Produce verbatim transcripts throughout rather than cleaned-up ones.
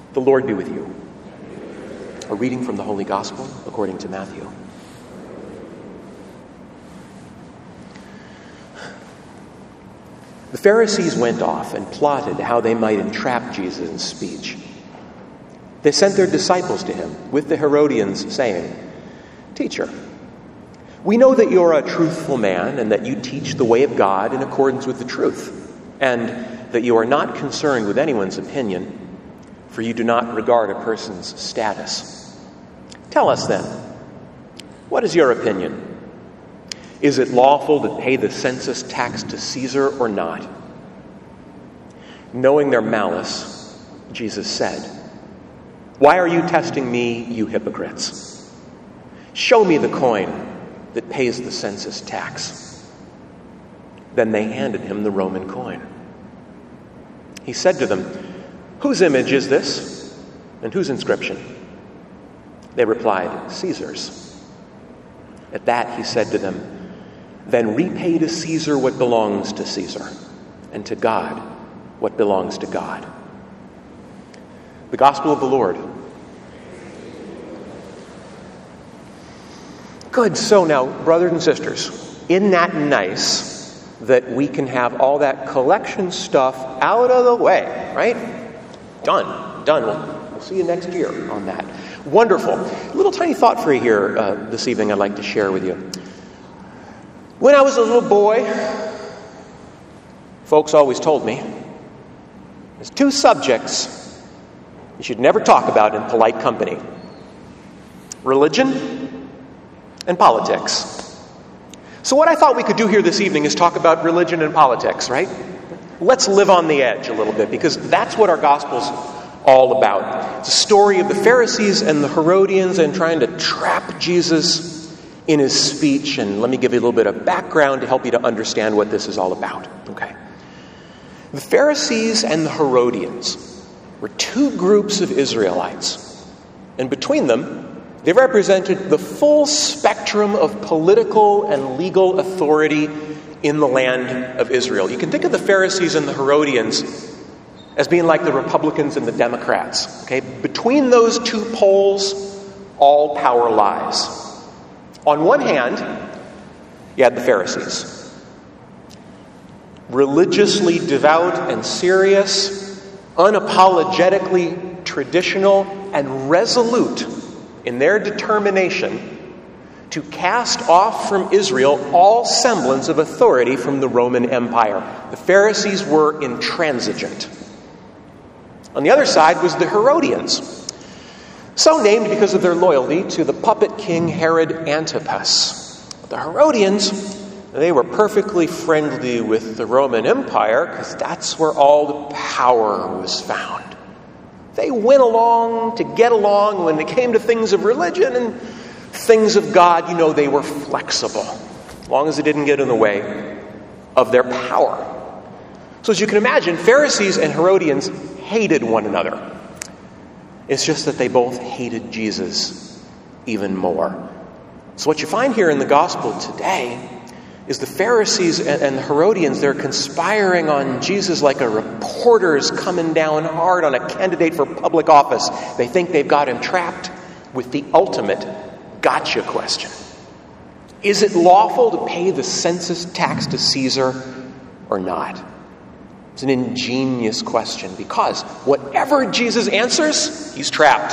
The Lord be with you. A reading from the Holy Gospel according to Matthew. The Pharisees went off and plotted how they might entrap Jesus in speech. They sent their disciples to him with the Herodians, saying, "Teacher, we know that you're a truthful man and that you teach the way of God in accordance with the truth, and that you are not concerned with anyone's opinion, for you do not regard a person's status. Tell us then, what is your opinion? Is it lawful to pay the census tax to Caesar or not?" Knowing their malice, Jesus said, "Why are you testing me, you hypocrites? Show me the coin that pays the census tax." Then they handed him the Roman coin. He said to them, "Whose image is this, and whose inscription?" They replied, "Caesar's." At that he said to them, "Then repay to Caesar what belongs to Caesar, and to God what belongs to God." The Gospel of the Lord. Good. So now, brothers and sisters, isn't that nice that we can have all that collection stuff out of the way, right? Done. Done. We'll, we'll see you next year on that. Wonderful. A little tiny thought for you here uh, this evening I'd like to share with you. When I was a little boy, folks always told me, there's two subjects you should never talk about in polite company: religion and politics. So what I thought we could do here this evening is talk about religion and politics, right? Let's live on the edge a little bit, because that's what our gospel's all about. It's a story of the Pharisees and the Herodians and trying to trap Jesus in his speech. And let me give you a little bit of background to help you to understand what this is all about. Okay. The Pharisees and the Herodians were two groups of Israelites. And between them, they represented the full spectrum of political and legal authority in the land of Israel. You can think of the Pharisees and the Herodians as being like the Republicans and the Democrats. Okay? Between those two poles, all power lies. On one hand, you had the Pharisees. Religiously devout and serious, unapologetically traditional, and resolute in their determination to cast off from Israel all semblance of authority from the Roman Empire. The Pharisees were intransigent. On the other side was the Herodians, so named because of their loyalty to the puppet king Herod Antipas. The Herodians, they were perfectly friendly with the Roman Empire because that's where all the power was found. They went along to get along when it came to things of religion and things of God. You know, they were flexible, as long as it didn't get in the way of their power. So as you can imagine, Pharisees and Herodians hated one another. It's just that they both hated Jesus even more. So what you find here in the gospel today is the Pharisees and the Herodians, they're conspiring on Jesus like a reporter's coming down hard on a candidate for public office. They think they've got him trapped with the ultimate gotcha question. Is it lawful to pay the census tax to Caesar or not? It's an ingenious question, because whatever Jesus answers, he's trapped.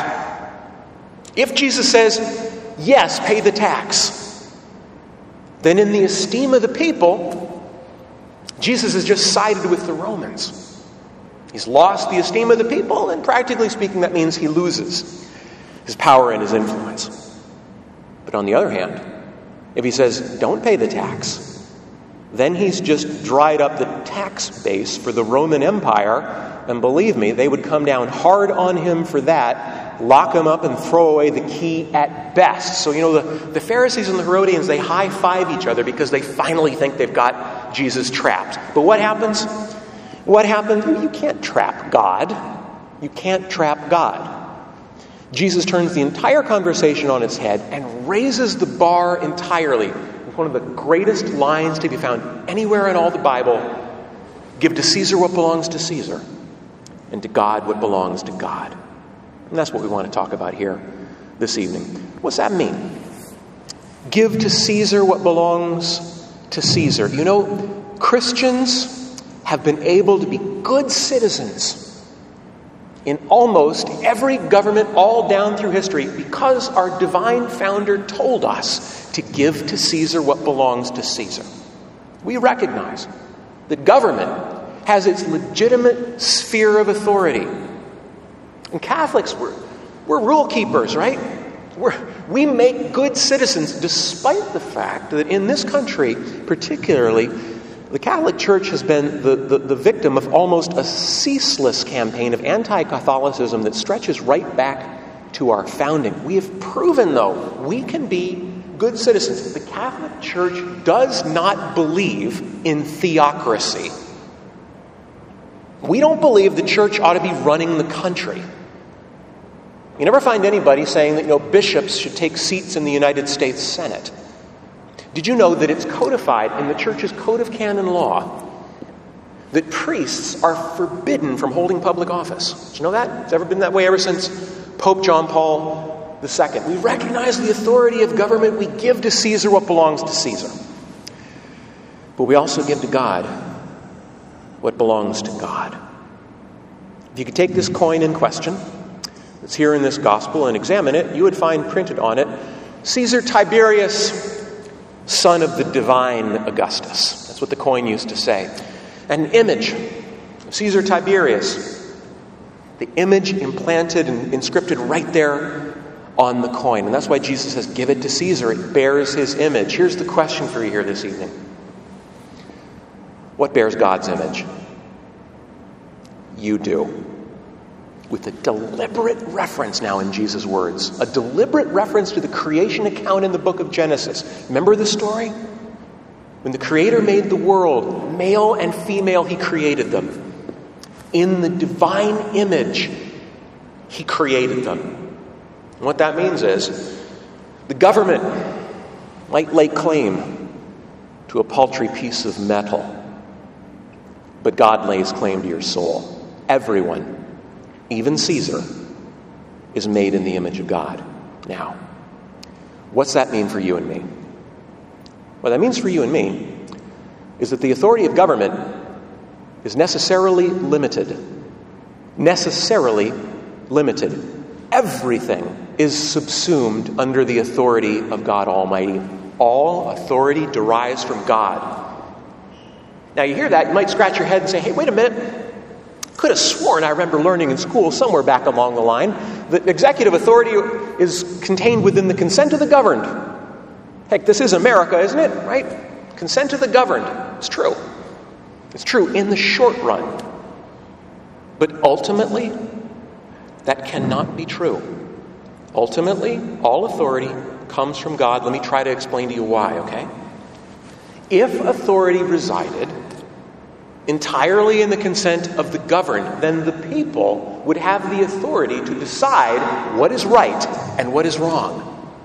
If Jesus says, yes, pay the tax, then in the esteem of the people, Jesus has just sided with the Romans. He's lost the esteem of the people, and practically speaking, that means he loses his power and his influence. But on the other hand, if he says, don't pay the tax, then he's just dried up the tax base for the Roman Empire, and believe me, they would come down hard on him for that, lock him up and throw away the key at best. So, you know, the, the Pharisees and the Herodians, they high-five each other because they finally think they've got Jesus trapped. But what happens? What happens? You can't trap God. You can't trap God. Jesus turns the entire conversation on its head and raises the bar entirely. One of the greatest lines to be found anywhere in all the Bible: give to Caesar what belongs to Caesar, and to God what belongs to God. And that's what we want to talk about here this evening. What's that mean? Give to Caesar what belongs to Caesar. You know, Christians have been able to be good citizens in almost every government all down through history because our divine founder told us to give to Caesar what belongs to Caesar. We recognize that government has its legitimate sphere of authority. And Catholics, we're, we're rule keepers, right? We're, we make good citizens despite the fact that in this country, particularly, the Catholic Church has been the, the, the victim of almost a ceaseless campaign of anti-Catholicism that stretches right back to our founding. We have proven, though, we can be good citizens. The Catholic Church does not believe in theocracy. We don't believe the church ought to be running the country. You never find anybody saying that, you know, bishops should take seats in the United States Senate. Did you know that it's codified in the church's Code of Canon Law that priests are forbidden from holding public office? Did you know that? It's ever been that way ever since Pope John Paul the Second. We recognize the authority of government. We give to Caesar what belongs to Caesar. But we also give to God what belongs to God. If you could take this coin in question that's here in this gospel and examine it, you would find printed on it, Caesar Tiberius, son of the divine Augustus. That's what the coin used to say. An image of Caesar Tiberius, the image implanted and inscripted right there on the coin. And that's why Jesus says, give it to Caesar. It bears his image. Here's the question for you here this evening. What bears God's image? You do. With a deliberate reference now in Jesus' words. A deliberate reference to the creation account in the book of Genesis. Remember the story? When the Creator made the world, male and female, he created them. In the divine image, he created them. And what that means is, the government might lay claim to a paltry piece of metal, but God lays claim to your soul. Everyone, even Caesar, is made in the image of God. Now, what's that mean for you and me? What that means for you and me is that the authority of government is necessarily limited. Necessarily limited. Everything is subsumed under the authority of God Almighty. All authority derives from God. Now, you hear that, you might scratch your head and say, hey, wait a minute. Could have sworn I remember learning in school somewhere back along the line that executive authority is contained within the consent of the governed. Heck, this is America, isn't it? Right? Consent of the governed. It's true. It's true in the short run. But ultimately, that cannot be true. Ultimately, all authority comes from God. Let me try to explain to you why, okay? If authority resided entirely in the consent of the governed, then the people would have the authority to decide what is right and what is wrong.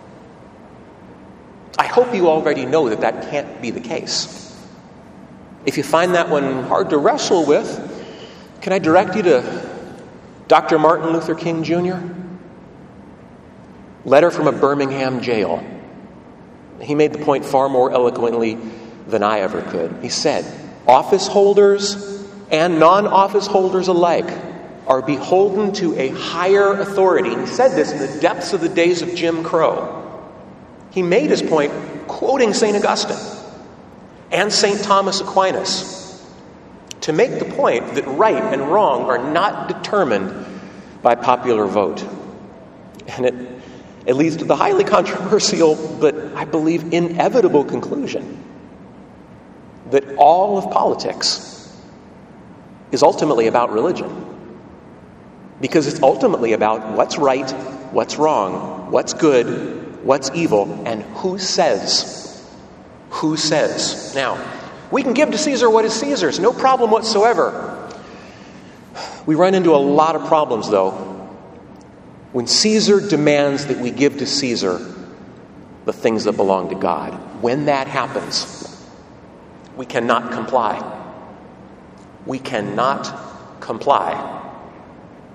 I hope you already know that that can't be the case. If you find that one hard to wrestle with, can I direct you to Doctor Martin Luther King Junior? Letter from a Birmingham jail. He made the point far more eloquently than I ever could. He said, office holders and non-office holders alike are beholden to a higher authority. And he said this in the depths of the days of Jim Crow. He made his point quoting Saint Augustine and Saint Thomas Aquinas to make the point that right and wrong are not determined by popular vote. And it, it leads to the highly controversial, but I believe inevitable conclusion that all of politics is ultimately about religion. Because it's ultimately about what's right, what's wrong, what's good, what's evil, and who says. Who says. Now, we can give to Caesar what is Caesar's, no problem whatsoever. We run into a lot of problems, though, when Caesar demands that we give to Caesar the things that belong to God. When that happens, we cannot comply. We cannot comply.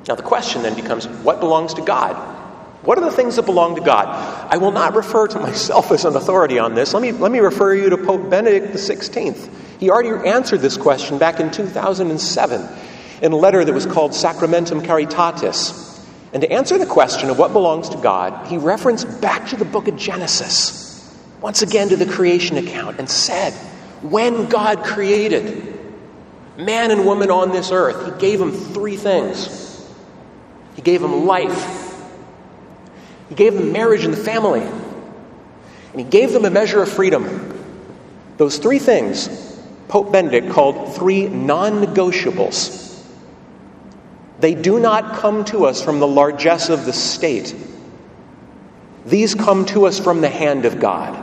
Now the question then becomes, what belongs to God? What are the things that belong to God? I will not refer to myself as an authority on this. Let me, let me refer you to Pope Benedict the sixteenth. He already answered this question back in two thousand seven in a letter that was called Sacramentum Caritatis. And to answer the question of what belongs to God, he referenced back to the book of Genesis, once again to the creation account, and said, when God created man and woman on this earth, he gave them three things. He gave them life. He gave them marriage and the family. And he gave them a measure of freedom. Those three things, Pope Benedict called three non-negotiables. They do not come to us from the largesse of the state. These come to us from the hand of God.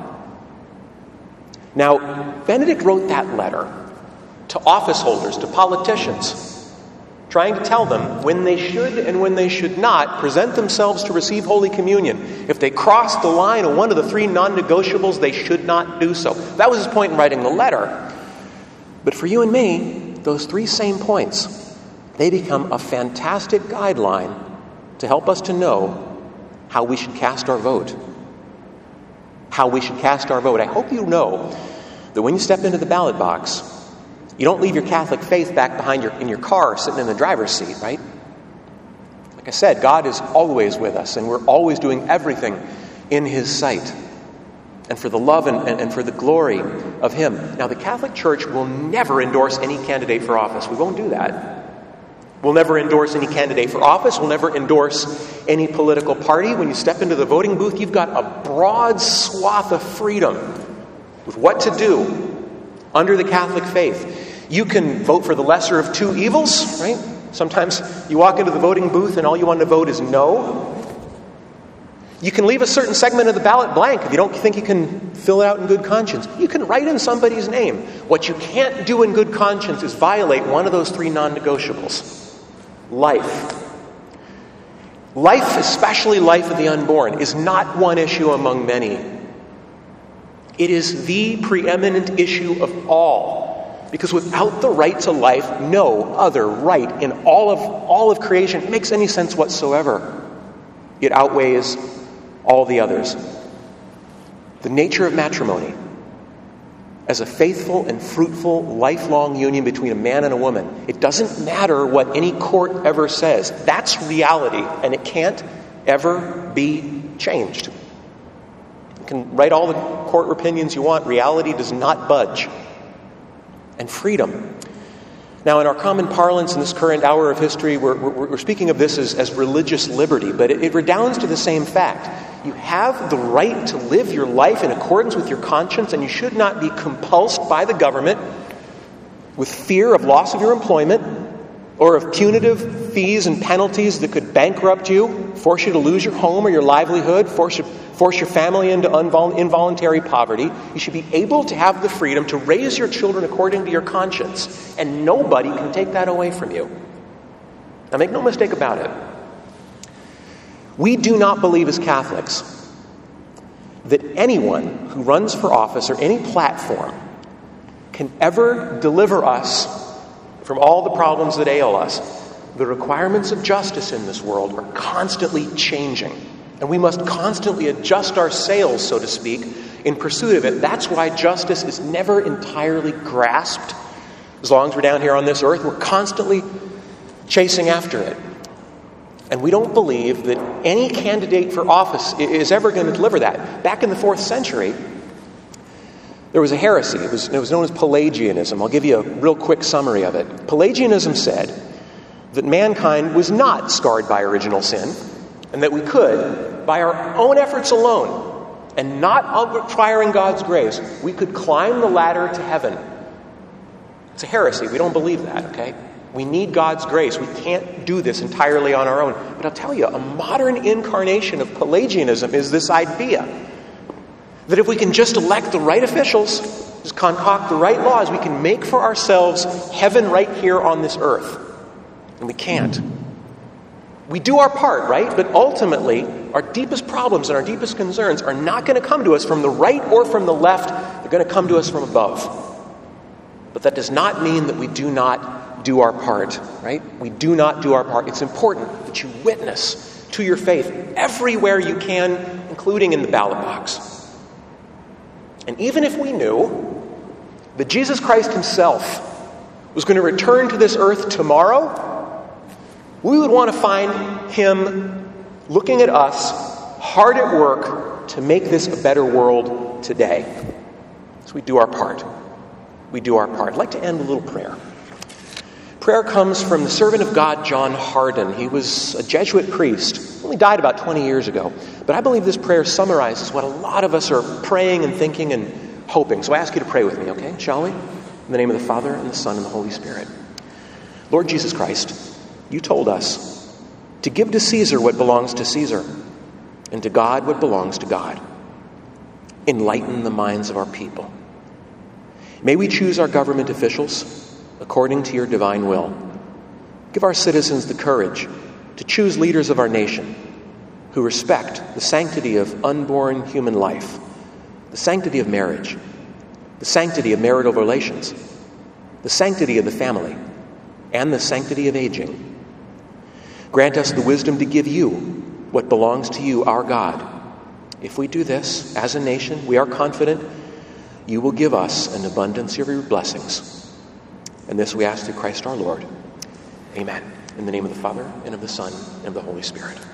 Now, Benedict wrote that letter to office holders, to politicians, trying to tell them when they should and when they should not present themselves to receive Holy Communion. If they crossed the line of one of the three non-negotiables, they should not do so. That was his point in writing the letter. But for you and me, those three same points, they become a fantastic guideline to help us to know how we should cast our vote. How we should cast our vote. I hope you know that when you step into the ballot box, you don't leave your Catholic faith back behind your in your car sitting in the driver's seat, right? Like I said, God is always with us, and we're always doing everything in His sight and for the love and, and, and for the glory of Him. Now, the Catholic Church will never endorse any candidate for office. We won't do that. We'll never endorse any candidate for office. We'll never endorse any political party. When you step into the voting booth, you've got a broad swath of freedom with what to do under the Catholic faith. You can vote for the lesser of two evils, right? Sometimes you walk into the voting booth and all you want to vote is no. You can leave a certain segment of the ballot blank if you don't think you can fill it out in good conscience. You can write in somebody's name. What you can't do in good conscience is violate one of those three non-negotiables. Life. Life, especially life of the unborn, is not one issue among many. It is the preeminent issue of all. Because without the right to life, no other right in all of all of creation makes any sense whatsoever. It outweighs all the others. The nature of matrimony as a faithful and fruitful lifelong union between a man and a woman. It doesn't matter what any court ever says. That's reality, and it can't ever be changed. You can write all the court opinions you want. Reality does not budge. And freedom. Now, in our common parlance in this current hour of history, we're, we're, we're speaking of this as, as religious liberty, but it, it redounds to the same fact. You have the right to live your life in accordance with your conscience, and you should not be compulsed by the government with fear of loss of your employment or of punitive fees and penalties that could bankrupt you, force you to lose your home or your livelihood, force you, force your family into invol- involuntary poverty. You should be able to have the freedom to raise your children according to your conscience, and nobody can take that away from you. Now, make no mistake about it. We do not believe as Catholics that anyone who runs for office or any platform can ever deliver us from all the problems that ail us. The requirements of justice in this world are constantly changing, and we must constantly adjust our sails, so to speak, in pursuit of it. That's why justice is never entirely grasped. As long as we're down here on this earth, we're constantly chasing after it. And we don't believe that any candidate for office is ever going to deliver that. Back in the fourth century, there was a heresy. It was, it was known as Pelagianism. I'll give you a real quick summary of it. Pelagianism said that mankind was not scarred by original sin, and that we could, by our own efforts alone, and not requiring God's grace, we could climb the ladder to heaven. It's a heresy. We don't believe that, okay? We need God's grace. We can't do this entirely on our own. But I'll tell you, a modern incarnation of Pelagianism is this idea that if we can just elect the right officials, just concoct the right laws, we can make for ourselves heaven right here on this earth. And we can't. We do our part, right? But ultimately, our deepest problems and our deepest concerns are not going to come to us from the right or from the left. They're going to come to us from above. But that does not mean that we do not do our part, right? We do not do our part. It's important that you witness to your faith everywhere you can, including in the ballot box. And even if we knew that Jesus Christ himself was going to return to this earth tomorrow, we would want to find him looking at us, hard at work to make this a better world today. So we do our part. We do our part. I'd like to end with a little prayer. Prayer comes from the servant of God, John Hardon. He was a Jesuit priest. Only died about twenty years ago. But I believe this prayer summarizes what a lot of us are praying and thinking and hoping. So I ask you to pray with me, okay? Shall we? In the name of the Father, and the Son, and the Holy Spirit. Lord Jesus Christ, you told us to give to Caesar what belongs to Caesar, and to God what belongs to God. Enlighten the minds of our people. May we choose our government officials according to your divine will. Give our citizens the courage to choose leaders of our nation who respect the sanctity of unborn human life, the sanctity of marriage, the sanctity of marital relations, the sanctity of the family, and the sanctity of aging. Grant us the wisdom to give you what belongs to you, our God. If we do this as a nation, we are confident you will give us an abundance of your blessings. And this we ask through Christ our Lord. Amen. In the name of the Father, and of the Son, and of the Holy Spirit.